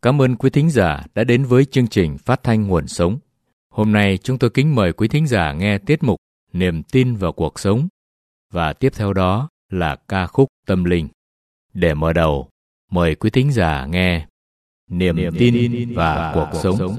Cảm ơn quý thính giả đã đến với chương trình Phát thanh Nguồn Sống. Hôm nay chúng tôi kính mời quý thính giả nghe tiết mục Niềm tin vào cuộc sống và tiếp theo đó là ca khúc tâm linh. Để mở đầu, mời quý thính giả nghe Niềm tin và cuộc sống.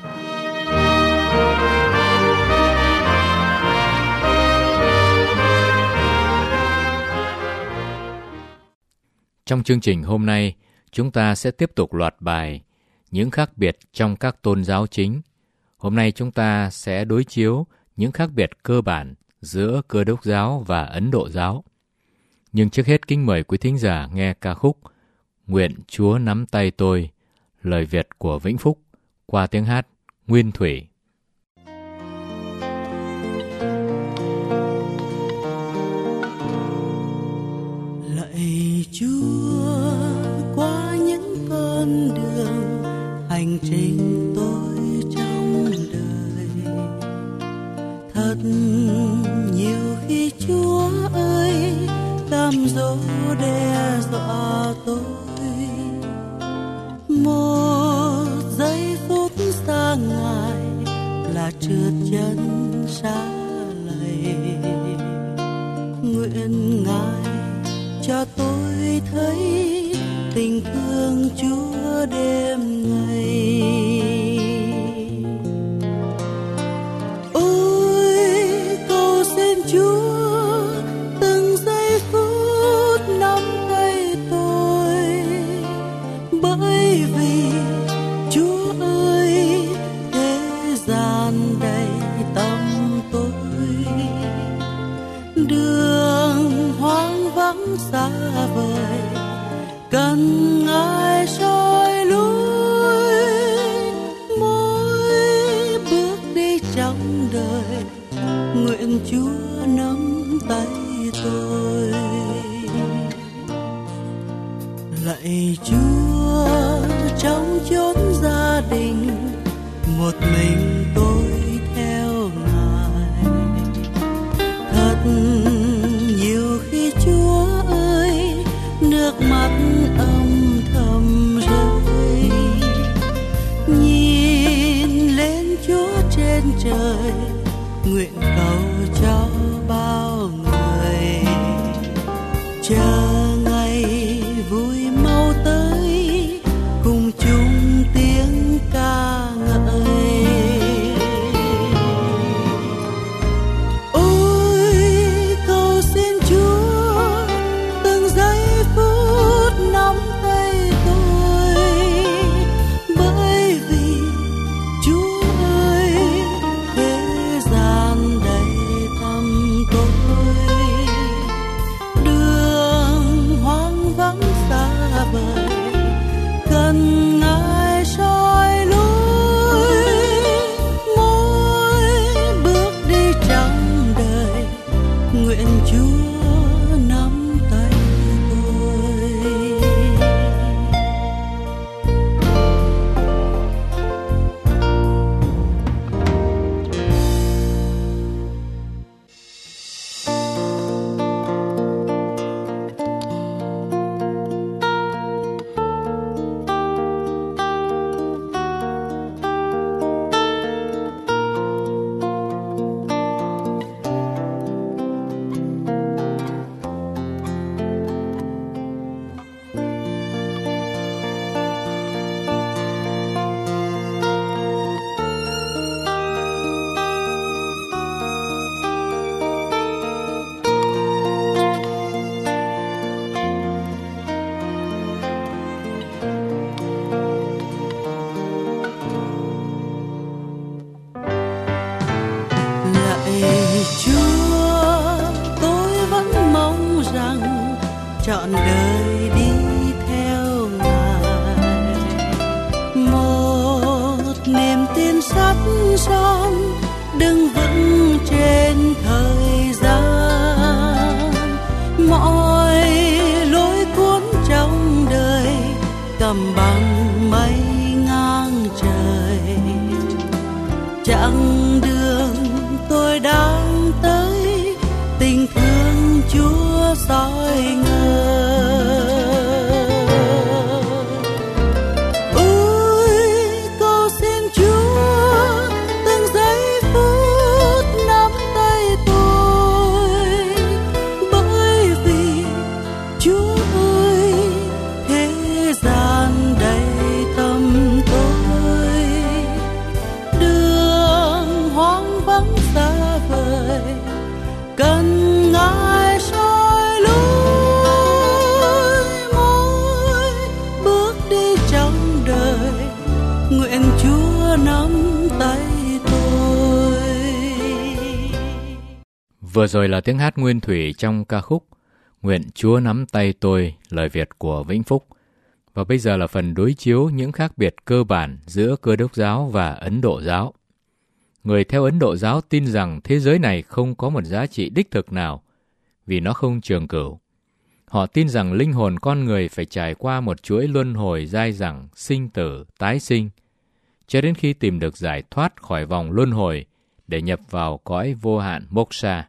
Trong chương trình hôm nay, chúng ta sẽ tiếp tục loạt bài những khác biệt trong các tôn giáo chính. Hôm nay chúng ta sẽ đối chiếu những khác biệt cơ bản giữa Cơ đốc giáo và Ấn Độ giáo. Nhưng trước hết kính mời quý thính giả nghe ca khúc Nguyện Chúa nắm tay tôi, lời Việt của Vĩnh Phúc, qua tiếng hát Nguyên Thủy. Lạy Chúa, qua những con đường hành trình tôi trong đời, thật nhiều khi Chúa ơi cám dỗ đe dọa tôi. Một giây phút xa Ngài là trượt chân xa lầy. Nguyện Ngài cho tôi thấy tình thương Chúa đêm ngày. Ôi cầu xin Chúa từng giây phút nắm tay tôi, bởi vì Chúa ơi thế gian đầy tâm tôi, đường hoang vắng xa vời cần Ngài soi lối. Mỗi bước đi trong đời nguyện Chúa nắm tay tôi. Lạy Chúa, trong chốn gia đình một mình tôi theo Ngài. Thật nhiều khi Chúa ơi nước mắt âm thầm rơi, nhìn lên Chúa trên trời nguyện cầu cho bao người, chờ ngày vui mau tới cùng chung tiếng ca ngợi. Ôi cầu xin Chúa từng giây phút nắm tay tôi, bởi vì Chúa ơi thế gian đầy tâm tôi, đường hoang vắng xa vời cần Ngài soi lối. Mỗi bước đi trong đời nguyện Chúa nắm tay tôi. Lạy Chúa, tôi vẫn mong rằng trọn đời đi theo Ngài. Một niềm tin sắt son đứng vững trên thời gian. Mọi lối cuốn trong đời cầm bằng mây ngang trời. Chặng đường tôi đang tới tình thương Chúa soi ngời. Vừa rồi là tiếng hát nguyên thủy trong ca khúc Nguyện Chúa nắm tay tôi, lời Việt của Vĩnh Phúc. Và bây giờ là phần đối chiếu những khác biệt cơ bản giữa Cơ đốc giáo và Ấn Độ giáo. Người theo Ấn Độ giáo tin rằng thế giới này không có một giá trị đích thực nào vì nó không trường cửu. Họ tin rằng linh hồn con người phải trải qua một chuỗi luân hồi dai dẳng, sinh tử, tái sinh, cho đến khi tìm được giải thoát khỏi vòng luân hồi để nhập vào cõi vô hạn moksha.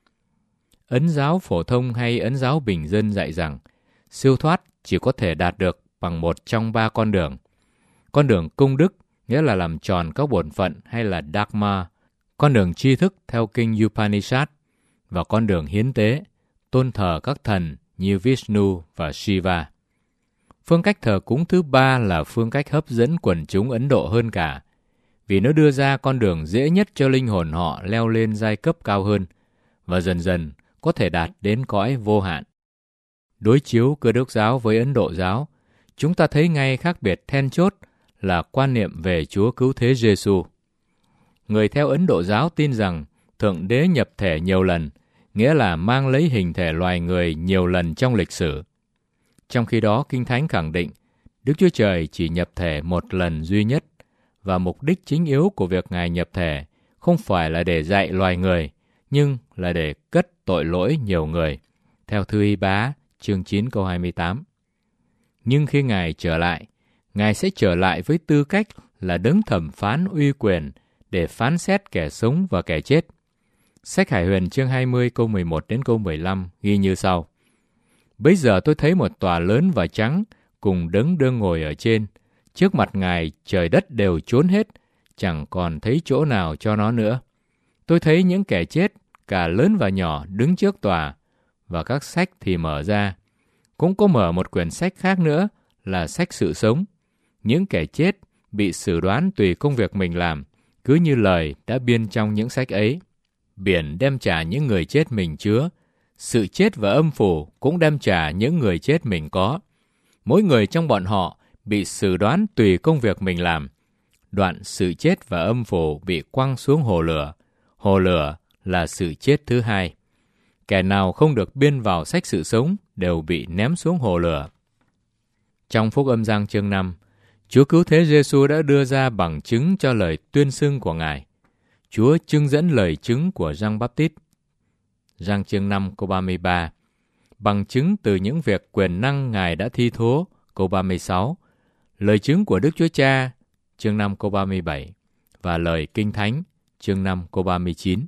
Ấn giáo phổ thông hay Ấn giáo bình dân dạy rằng siêu thoát chỉ có thể đạt được bằng một trong ba con đường. Con đường công đức, nghĩa là làm tròn các bổn phận hay là Dharma, con đường tri thức theo kinh Upanishad, và con đường hiến tế, tôn thờ các thần như Vishnu và Shiva. Phương cách thờ cúng thứ ba là phương cách hấp dẫn quần chúng Ấn Độ hơn cả, vì nó đưa ra con đường dễ nhất cho linh hồn họ leo lên giai cấp cao hơn, và dần dần có thể đạt đến cõi vô hạn. Đối chiếu Cơ đốc giáo với Ấn Độ giáo, chúng ta thấy ngay khác biệt then chốt là quan niệm về Chúa Cứu Thế Giêsu. Người theo Ấn Độ giáo tin rằng Thượng Đế nhập thể nhiều lần, nghĩa là mang lấy hình thể loài người nhiều lần trong lịch sử. Trong khi đó, Kinh Thánh khẳng định Đức Chúa Trời chỉ nhập thể một lần duy nhất, và mục đích chính yếu của việc Ngài nhập thể không phải là để dạy loài người, nhưng là để cất tội lỗi nhiều người, theo thư Y Bá, chương 9 câu 28. Nhưng khi Ngài trở lại, Ngài sẽ trở lại với tư cách là đấng thẩm phán uy quyền để phán xét kẻ sống và kẻ chết. Sách Hải Huyền chương 20 câu 11 đến câu 15 ghi như sau. Bấy giờ tôi thấy một tòa lớn và trắng cùng đấng đương ngồi ở trên. Trước mặt Ngài trời đất đều trốn hết, chẳng còn thấy chỗ nào cho nó nữa. Tôi thấy những kẻ chết, cả lớn và nhỏ, đứng trước tòa, và các sách thì mở ra. Cũng có mở một quyển sách khác nữa là sách sự sống. Những kẻ chết bị xử đoán tùy công việc mình làm, cứ như lời đã biên trong những sách ấy. Biển đem trả những người chết mình chứa, sự chết và âm phủ cũng đem trả những người chết mình có. Mỗi người trong bọn họ bị xử đoán tùy công việc mình làm. Đoạn sự chết và âm phủ bị quăng xuống hồ lửa. Hồ lửa là sự chết thứ hai. Kẻ nào không được biên vào sách sự sống đều bị ném xuống hồ lửa. Trong Phúc Âm Giăng chương 5, Chúa Cứu Thế Giêsu đã đưa ra bằng chứng cho lời tuyên xưng của Ngài. Chúa trưng dẫn lời chứng của Giăng Báp-tít. Giăng chương 5 câu 33. Bằng chứng từ những việc quyền năng Ngài đã thi thố, câu 36. Lời chứng của Đức Chúa Cha, chương 5 câu 37. Và lời Kinh Thánh, chương 5 câu 39.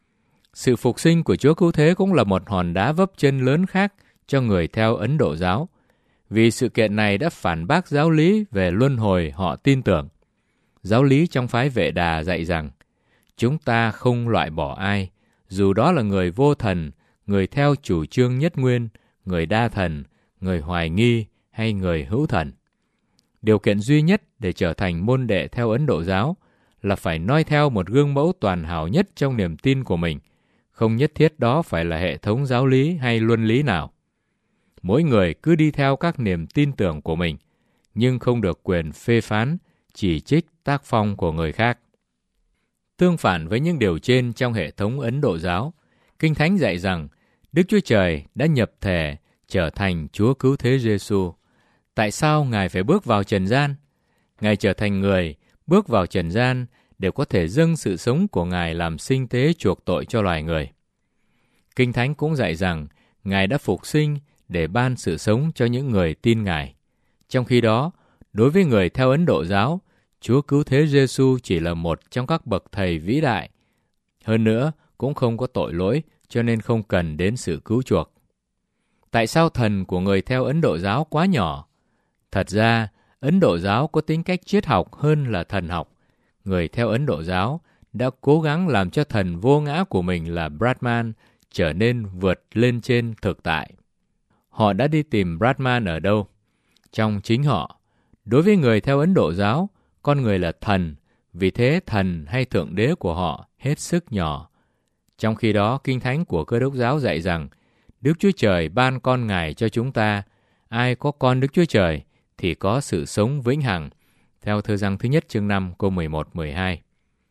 Sự phục sinh của Chúa Cứu Thế cũng là một hòn đá vấp chân lớn khác cho người theo Ấn Độ giáo, vì sự kiện này đã phản bác giáo lý về luân hồi họ tin tưởng. Giáo lý trong phái Vệ Đà dạy rằng, chúng ta không loại bỏ ai, dù đó là người vô thần, người theo chủ trương nhất nguyên, người đa thần, người hoài nghi hay người hữu thần. Điều kiện duy nhất để trở thành môn đệ theo Ấn Độ giáo là phải noi theo một gương mẫu toàn hảo nhất trong niềm tin của mình, không nhất thiết đó phải là hệ thống giáo lý hay luân lý nào. Mỗi người cứ đi theo các niềm tin tưởng của mình, nhưng không được quyền phê phán, chỉ trích tác phong của người khác. Tương phản với những điều trên trong hệ thống Ấn Độ giáo, Kinh Thánh dạy rằng Đức Chúa Trời đã nhập thể trở thành Chúa Cứu Thế Giêsu. Tại sao Ngài phải bước vào trần gian? Ngài trở thành người, bước vào trần gian để có thể dâng sự sống của Ngài làm sinh tế chuộc tội cho loài người. Kinh Thánh cũng dạy rằng Ngài đã phục sinh để ban sự sống cho những người tin Ngài. Trong khi đó, đối với người theo Ấn Độ giáo, Chúa Cứu Thế Giêsu chỉ là một trong các bậc thầy vĩ đại. Hơn nữa, cũng không có tội lỗi, cho nên không cần đến sự cứu chuộc. Tại sao thần của người theo Ấn Độ giáo quá nhỏ? Thật ra, Ấn Độ giáo có tính cách triết học hơn là thần học. Người theo Ấn Độ giáo đã cố gắng làm cho thần vô ngã của mình là Brahman trở nên vượt lên trên thực tại. Họ đã đi tìm Brahman ở đâu? Trong chính họ. Đối với người theo Ấn Độ giáo, con người là thần, vì thế thần hay thượng đế của họ hết sức nhỏ. Trong khi đó, Kinh Thánh của Cơ đốc giáo dạy rằng Đức Chúa Trời ban con Ngài cho chúng ta. Ai có con Đức Chúa Trời thì có sự sống vĩnh hằng, theo Thơ Giăng thứ nhất chương 5 câu 11-12.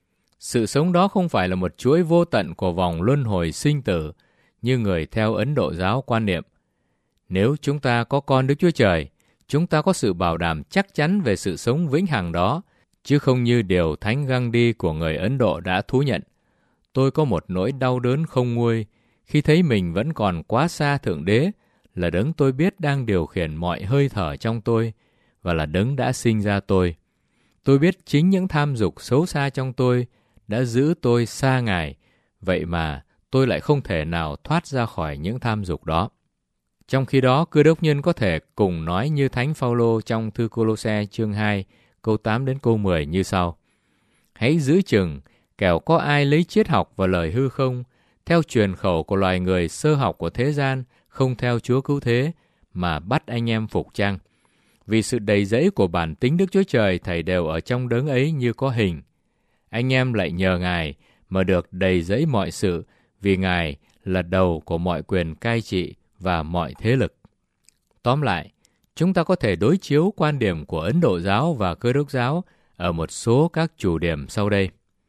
Sự sống đó không phải là một chuỗi vô tận của vòng luân hồi sinh tử như người theo Ấn Độ giáo quan niệm. Nếu chúng ta có con Đức Chúa Trời, chúng ta có sự bảo đảm chắc chắn về sự sống vĩnh hằng đó, chứ không như điều Thánh Gandhi của người Ấn Độ đã thú nhận. Tôi có một nỗi đau đớn không nguôi khi thấy mình vẫn còn quá xa Thượng Đế, là Đấng tôi biết đang điều khiển mọi hơi thở trong tôi, và là Đấng đã sinh ra tôi. Tôi biết chính những tham dục xấu xa trong tôi đã giữ tôi xa Ngài, vậy mà tôi lại không thể nào thoát ra khỏi những tham dục đó. Trong khi đó, Cơ Đốc nhân có thể cùng nói như Thánh Phaolô trong thư Cô-lô-se chương 2, câu 8 đến câu 10 như sau. Hãy giữ chừng, kẻo có ai lấy triết học và lời hư không, theo truyền khẩu của loài người sơ học của thế gian, không theo Chúa cứu thế, mà bắt anh em phục chăng. Vì sự đầy dẫy của bản tính Đức Chúa Trời thảy đều ở trong Đấng ấy như có hình. Anh em lại nhờ Ngài mà được đầy dẫy mọi sự, vì Ngài là đầu của mọi quyền cai trị và mọi thế lực. Tóm lại, chúng ta có thể đối chiếu quan điểm của Ấn Độ giáo và Cơ Đốc giáo ở một số các chủ điểm sau đây.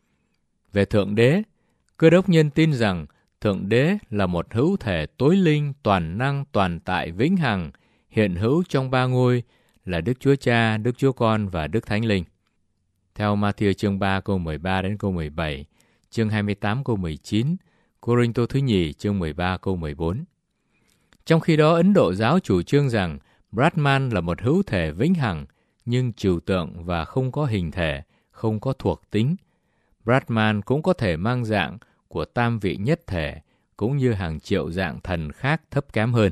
Về Thượng Đế, Cơ Đốc nhân tin rằng Thượng Đế là một hữu thể tối linh, toàn năng, toàn tại, vĩnh hằng, hiện hữu trong ba ngôi là Đức Chúa Cha, Đức Chúa Con và Đức Thánh Linh. Theo Ma-thi-ơ chương 3 câu 13 đến câu 17, chương 28 câu 19, Cô-rinh-tô thứ nhì chương 13 câu 14. Trong khi đó, Ấn Độ giáo chủ trương rằng Brahman là một hữu thể vĩnh hằng, nhưng trừu tượng và không có hình thể, không có thuộc tính. Brahman cũng có thể mang dạng của tam vị nhất thể, cũng như hàng triệu dạng thần khác thấp kém hơn.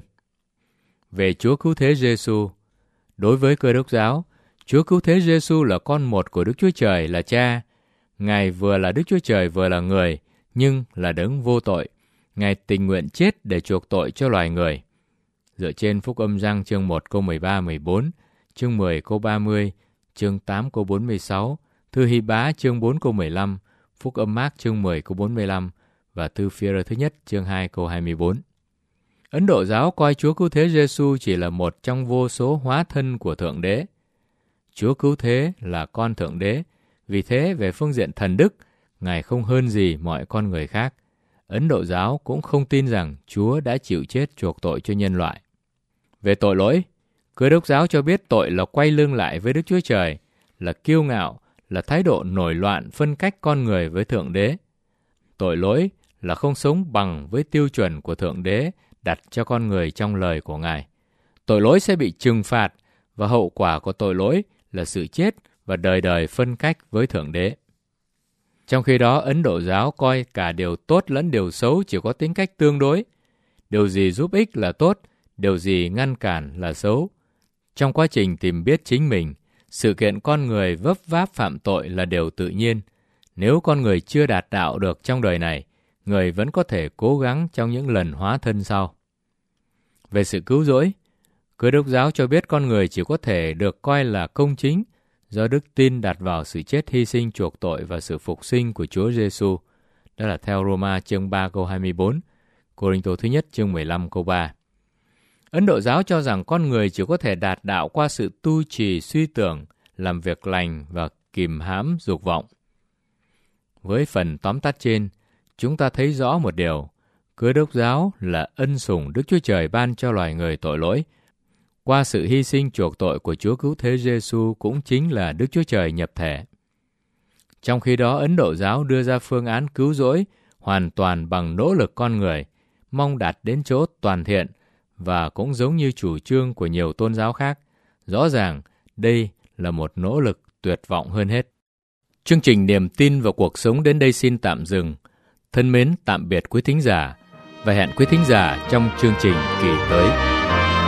Về Chúa Cứu Thế Giê-xu, đối với Cơ Đốc giáo, Chúa Cứu Thế Giê-xu là con một của Đức Chúa Trời là Cha. Ngài vừa là Đức Chúa Trời vừa là người, nhưng là Đấng vô tội. Ngài tình nguyện chết để chuộc tội cho loài người. Dựa trên Phúc Âm Giăng chương 1 câu 13-14, chương 10 câu 30, chương 8 câu 46, thư Hy-bá chương 4 câu 15, Phúc Âm Mác chương 10 câu 45 và thư Phi-e-rơ thứ nhất chương 2 câu 24. Ấn Độ giáo coi Chúa Cứu Thế Giê-xu chỉ là một trong vô số hóa thân của Thượng Đế. Chúa Cứu Thế là con Thượng Đế, vì thế về phương diện thần đức, Ngài không hơn gì mọi con người khác. Ấn Độ giáo cũng không tin rằng Chúa đã chịu chết chuộc tội cho nhân loại. Về tội lỗi, Cơ Đốc giáo cho biết tội là quay lưng lại với Đức Chúa Trời, là kiêu ngạo, là thái độ nổi loạn phân cách con người với Thượng Đế. Tội lỗi là không sống bằng với tiêu chuẩn của Thượng Đế đặt cho con người trong lời của Ngài. Tội lỗi sẽ bị trừng phạt, và hậu quả của tội lỗi là sự chết và đời đời phân cách với Thượng Đế. Trong khi đó, Ấn Độ giáo coi cả điều tốt lẫn điều xấu chỉ có tính cách tương đối. Điều gì giúp ích là tốt, điều gì ngăn cản là xấu. Trong quá trình tìm biết chính mình, sự kiện con người vấp váp phạm tội là điều tự nhiên. Nếu con người chưa đạt đạo được trong đời này, người vẫn có thể cố gắng trong những lần hóa thân sau. Về sự cứu rỗi, Cơ Đốc giáo cho biết con người chỉ có thể được coi là công chính do đức tin đặt vào sự chết hy sinh chuộc tội và sự phục sinh của Chúa Giê-xu. Đó là theo Roma chương 3 câu 24, Cô-rinh-tô thứ nhất chương 15 câu 3. Ấn Độ giáo cho rằng con người chỉ có thể đạt đạo qua sự tu trì suy tưởng, làm việc lành và kìm hãm dục vọng. Với phần tóm tắt trên, chúng ta thấy rõ một điều, Cơ Đốc giáo là ân sủng Đức Chúa Trời ban cho loài người tội lỗi. Qua sự hy sinh chuộc tội của Chúa Cứu Thế Giê-xu cũng chính là Đức Chúa Trời nhập thể. Trong khi đó, Ấn Độ giáo đưa ra phương án cứu rỗi hoàn toàn bằng nỗ lực con người, mong đạt đến chỗ toàn thiện, và cũng giống như chủ trương của nhiều tôn giáo khác, rõ ràng đây là một nỗ lực tuyệt vọng hơn hết. Chương trình Niềm tin vào cuộc sống đến đây xin tạm dừng. Thân mến tạm biệt quý thính giả, và hẹn quý thính giả trong chương trình kỳ tới.